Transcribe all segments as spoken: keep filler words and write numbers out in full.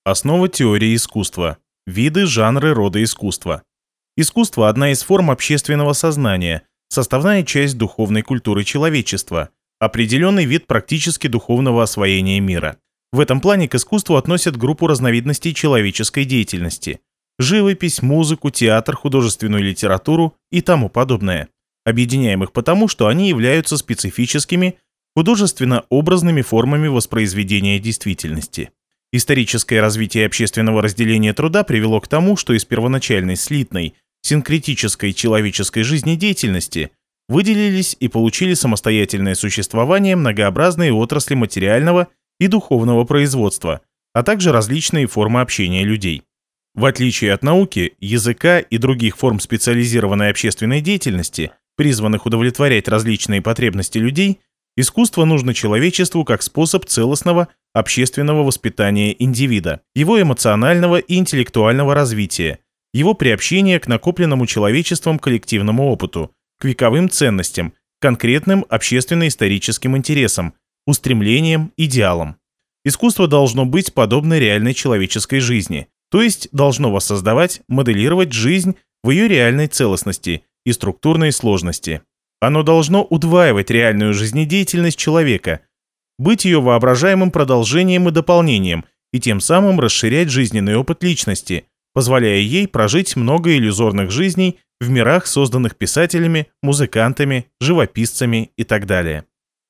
Основа теории искусства. Виды, жанры, роды искусства. Искусство – одна из форм общественного сознания, составная часть духовной культуры человечества, определенный вид практически духовного освоения мира. В этом плане к искусству относят группу разновидностей человеческой деятельности – живопись, музыку, театр, художественную литературу и тому подобное. Объединяем их потому, что они являются специфическими, художественно-образными формами воспроизведения действительности. Историческое развитие общественного разделения труда привело к тому, что из первоначальной слитной, синкретической человеческой жизнедеятельности выделились и получили самостоятельное существование многообразные отрасли материального и духовного производства, а также различные формы общения людей. В отличие от науки, языка и других форм специализированной общественной деятельности, призванных удовлетворять различные потребности людей, искусство нужно человечеству как способ целостного общественного воспитания индивида, его эмоционального и интеллектуального развития, его приобщения к накопленному человечеством коллективному опыту, к вековым ценностям, конкретным общественно-историческим интересам, устремлениям, идеалам. Искусство должно быть подобно реальной человеческой жизни, то есть должно воссоздавать, моделировать жизнь в ее реальной целостности и структурной сложности. Оно должно удваивать реальную жизнедеятельность человека, быть ее воображаемым продолжением и дополнением, и тем самым расширять жизненный опыт личности, позволяя ей прожить много иллюзорных жизней в мирах, созданных писателями, музыкантами, живописцами и так далее.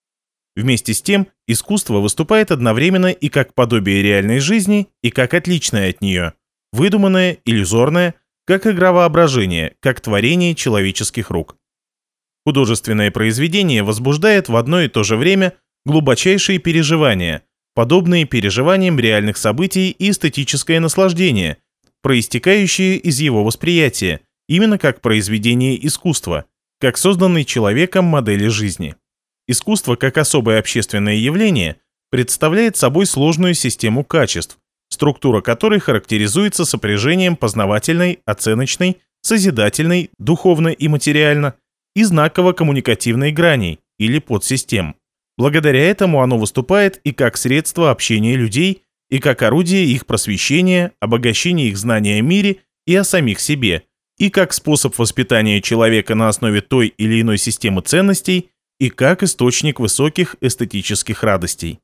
Вместе с тем, искусство выступает одновременно и как подобие реальной жизни, и как отличное от нее, выдуманное, иллюзорное, как игра воображения, как творение человеческих рук. Художественное произведение возбуждает в одно и то же время глубочайшие переживания, подобные переживаниям реальных событий и эстетическое наслаждение, проистекающие из его восприятия, именно как произведение искусства, как созданной человеком модели жизни. Искусство, как особое общественное явление, представляет собой сложную систему качеств, структура которой характеризуется сопряжением познавательной, оценочной, созидательной, духовно и материально, и знаково-коммуникативной граней или подсистем. Благодаря этому оно выступает и как средство общения людей, и как орудие их просвещения, обогащения их знания о мире и о самих себе, и как способ воспитания человека на основе той или иной системы ценностей, и как источник высоких эстетических радостей.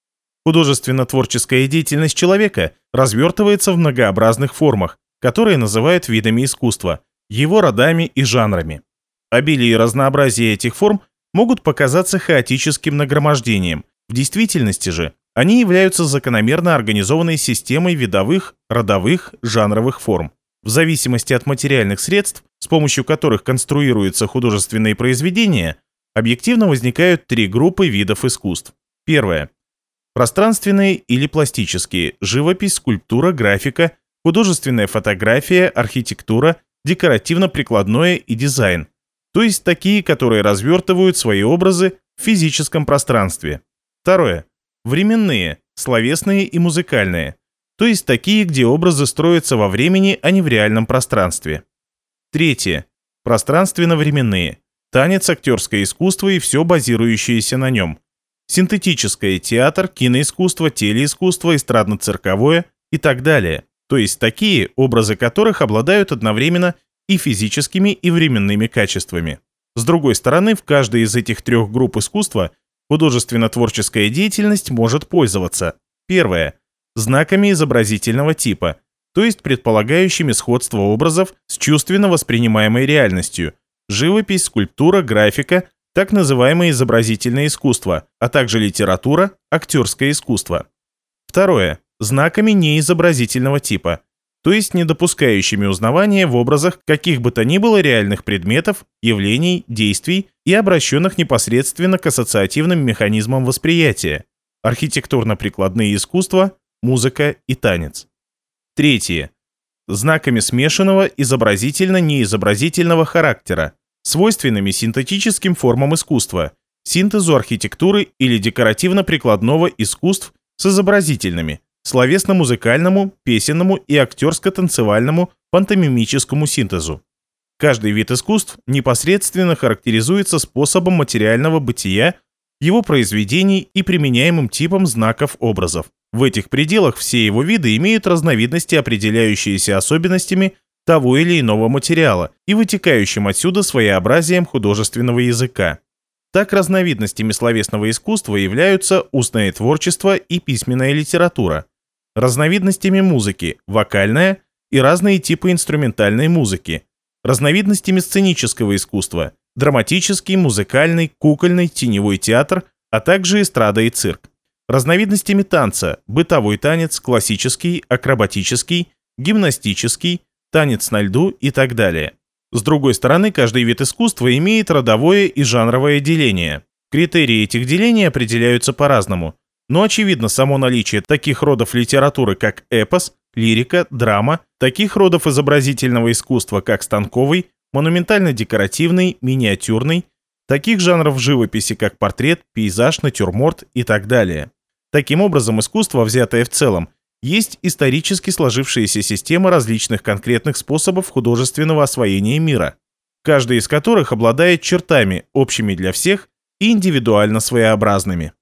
Художественно-творческая деятельность человека развертывается в многообразных формах, которые называют видами искусства, его родами и жанрами. Обилие и разнообразие этих форм могут показаться хаотическим нагромождением. В действительности же они являются закономерно организованной системой видовых, родовых, жанровых форм. В зависимости от материальных средств, с помощью которых конструируются художественные произведения, объективно возникают три группы видов искусств. Первое. Пространственные или пластические – живопись, скульптура, графика, художественная фотография, архитектура, декоративно-прикладное и дизайн. То есть такие, которые развертывают свои образы в физическом пространстве. Второе. Временные, словесные и музыкальные. То есть такие, где образы строятся во времени, а не в реальном пространстве. Третье. Пространственно-временные. Танец, актерское искусство и все базирующееся на нем. Синтетическое – театр, киноискусство, телеискусство, эстрадно-цирковое и так далее. То есть такие, образы которых обладают одновременно и физическими, и временными качествами. С другой стороны, в каждой из этих трех групп искусства художественно-творческая деятельность может пользоваться. Первое. Знаками изобразительного типа, то есть предполагающими сходство образов с чувственно воспринимаемой реальностью. Живопись, скульптура, графика, так называемое изобразительное искусство, а также литература, актерское искусство. Второе. Знаками неизобразительного типа, то есть не допускающими узнавания в образах каких бы то ни было реальных предметов, явлений, действий и обращенных непосредственно к ассоциативным механизмам восприятия, архитектурно-прикладные искусства, музыка и танец. Третье. Знаками смешанного изобразительно-неизобразительного характера, свойственными синтетическим формам искусства, синтезу архитектуры или декоративно-прикладного искусств с изобразительными, словесно-музыкальному, песенному и актерско-танцевальному пантомимическому синтезу. Каждый вид искусств непосредственно характеризуется способом материального бытия его произведений и применяемым типом знаков образов. В этих пределах все его виды имеют разновидности, определяющиеся особенностями того или иного материала и вытекающим отсюда своеобразием художественного языка. Так, разновидностями словесного искусства являются устное творчество и письменная литература, разновидностями музыки – вокальная и разные типы инструментальной музыки, разновидностями сценического искусства – драматический, музыкальный, кукольный, теневой театр, а также эстрада и цирк, разновидностями танца – бытовой танец, классический, акробатический, гимнастический, танец на льду и так далее. С другой стороны, каждый вид искусства имеет родовое и жанровое деление. Критерии этих делений определяются по-разному, но очевидно само наличие таких родов литературы, как эпос, лирика, драма, таких родов изобразительного искусства, как станковый, монументально-декоративный, миниатюрный, таких жанров живописи, как портрет, пейзаж, натюрморт и так далее. Таким образом, искусство, взятое в целом, есть исторически сложившаяся система различных конкретных способов художественного освоения мира, каждый из которых обладает чертами, общими для всех и индивидуально своеобразными.